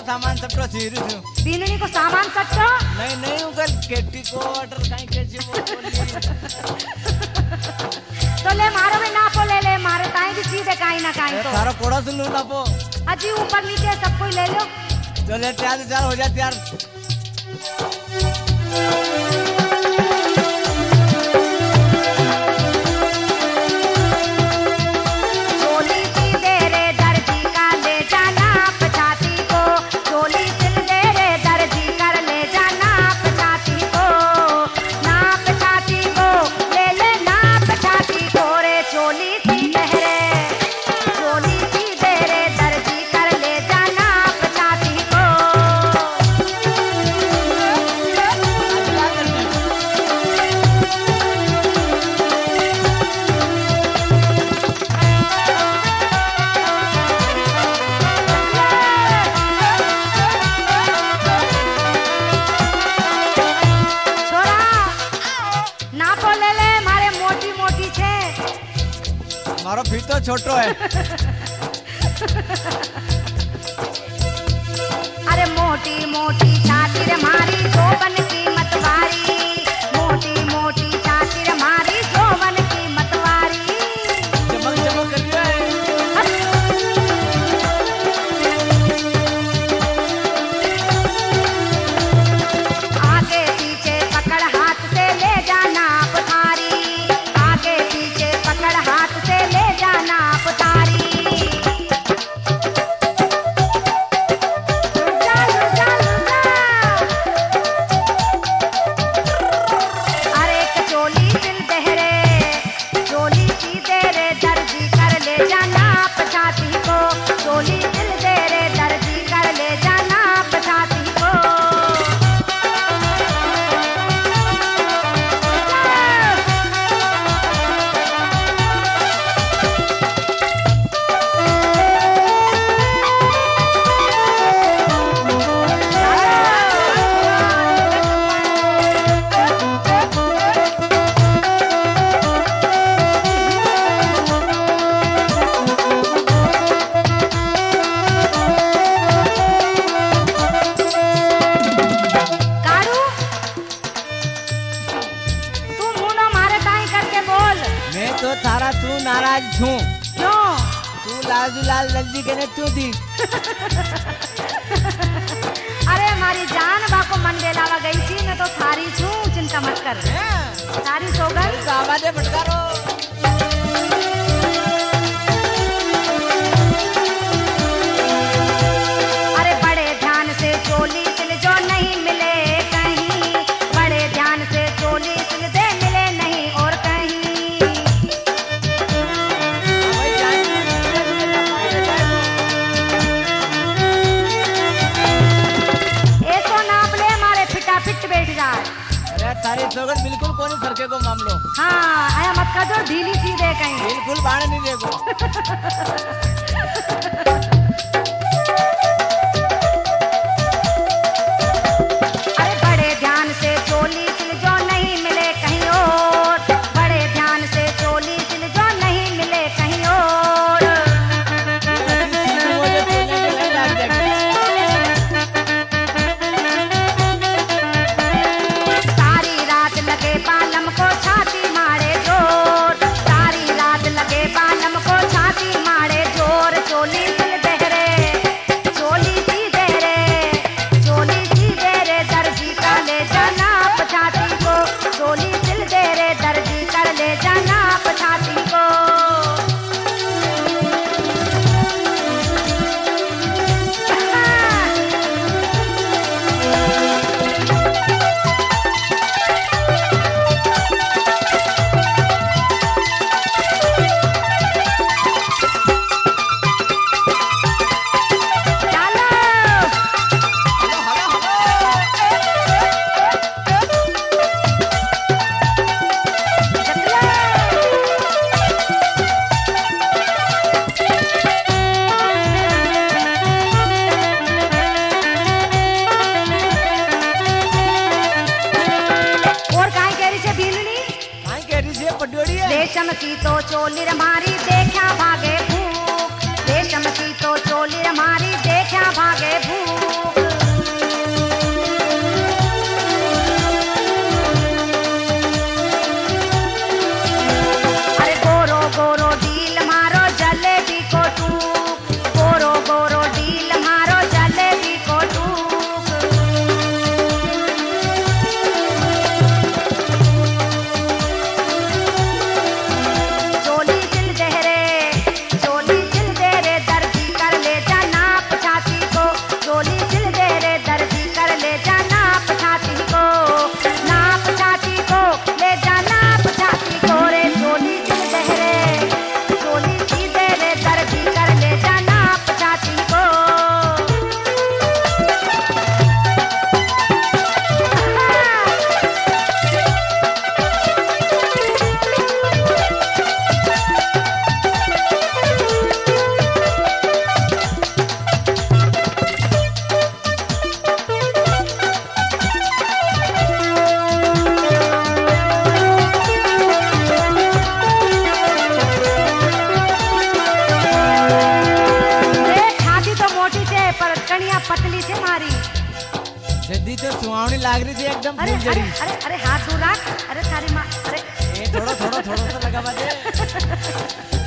सामान सट्टो सीरी थी बीननी को सामान सट्टो नहीं नहीं उगल केटी को ऑर्डर काई कैसी वो तो ले मारो में ना पो ले मारे ताई भी सीधे काई ना काई तो थारा कोड़ा सुन लू ना पो अजी ऊपर नीचे सब कोई ले लो चले तैयार हो जा तैयार मारो भी तो छोटो है अरे मोटी मोटी छाती रे मारी जोबन की मतवारी मोटी मोटी छाती रे मारी जोबन की मतवारी चमक चमक कर रही है आगे पीछे पकड़ हाथ से ले जाना पथारी आगे पीछे पकड़ हाथ से ले जाना पथारी अरे कचोली दिल दहरे चोली सी तेरे दर्जी कर ले जाना पछाती को चोली दिल तेरे दर्जी कर ले जाना पछाती को तो थारा तू नाराज छू क्यों तू लाजू लाल जल्दी के ने तू दी अरे हमारी जान बाको मन बेलावा गई थी मैं तो थारी छू चिंता मत कर थारी सो गई तो आवाज़ें फटकारो अरे बड़े ध्यान से चोली सिल जो नहीं मिले कहीं बड़े ध्यान से चोली सिल दे मिले नहीं और कहीं फिट बैठ जाए अरे तारी सोगन बिल्कुल कोनी फरके को मामलो हाँ आया मत कर दो ढीली सीधे कहीं बिल्कुल बाण नहीं देखो अरे बड़े ध्यान से चोली सिल जो नहीं मिले कहीं और बड़े ध्यान से चोली सिल जो नहीं मिले कहीं और सारी रात लगे बालम को छाती मारे जोर सारी रात लगे बालम को छाती मारे जोर चोली सिल दहरे चोली सी दहरे चोली सी दहरे दर्जी कर ले जाना पछाती को चोली सिल दहरे दर्जी कर ले जाना पछाती को रेशम की तो चोली हमारी देखा भागे भूख रेशम की तो चोली हमारी देखा भागे भूख कैसे मारी? जल्दी तो सुहावनी लाग रही थी एकदम अरे फूल अरे जड़ी। अरे अरे हाथ दूर रख। अरे थारी माँ, अरे थोड़ा थोड़ा थोड़ा सा लगा बाजे।